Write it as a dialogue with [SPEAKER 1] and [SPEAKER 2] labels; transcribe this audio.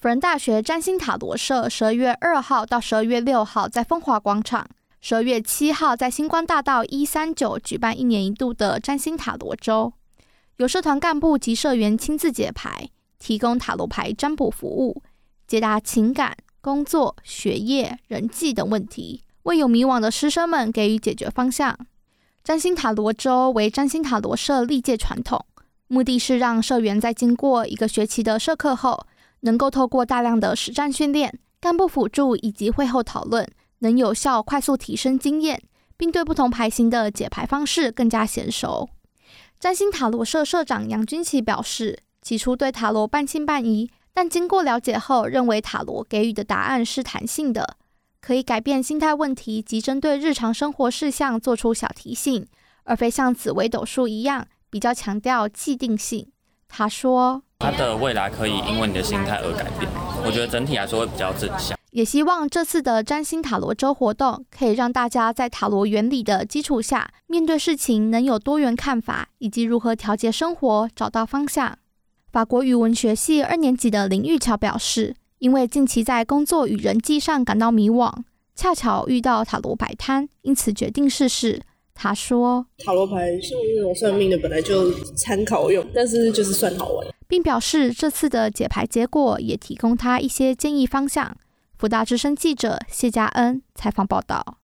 [SPEAKER 1] 辅仁大学占星塔罗社12月2号到12月6号在风华广场，12月7号在星光大道139举办1年1度的占星塔罗周，由社团干部及社员亲自解牌，提供塔罗牌占卜服务，解答情感、工作、学业、人际等问题，为有迷惘的师生们给予解决方向。占星塔罗周为占星塔罗社历届传统，目的是让社员在经过1个学期的社课后，能够透过大量的实战训练、干部辅助以及会后讨论，能有效快速提升经验，并对不同牌型的解牌方式更加娴熟。占星塔罗社社长杨君琪表示，起初对塔罗半信半疑，但经过了解后，认为塔罗给予的答案是弹性的，可以改变心态问题及针对日常生活事项做出小提醒，而非像紫微斗数一样比较强调既定性。他说，
[SPEAKER 2] 它的未来可以因为你的心态而改变，我觉得整体来说会比较正向。
[SPEAKER 1] 也希望这次的占星塔罗周活动可以让大家在塔罗原理的基础下，面对事情能有多元看法，以及如何调节生活，找到方向。法国语文学系2年级的林玉桥表示，因为近期在工作与人际上感到迷惘，恰巧遇到塔罗摆摊，因此决定试试。他说，
[SPEAKER 3] 塔罗牌像那种算命的本来就参考用，但是就是算好玩，
[SPEAKER 1] 并表示这次的解牌结果也提供他一些建议方向。福大之声记者谢佳恩采访报道。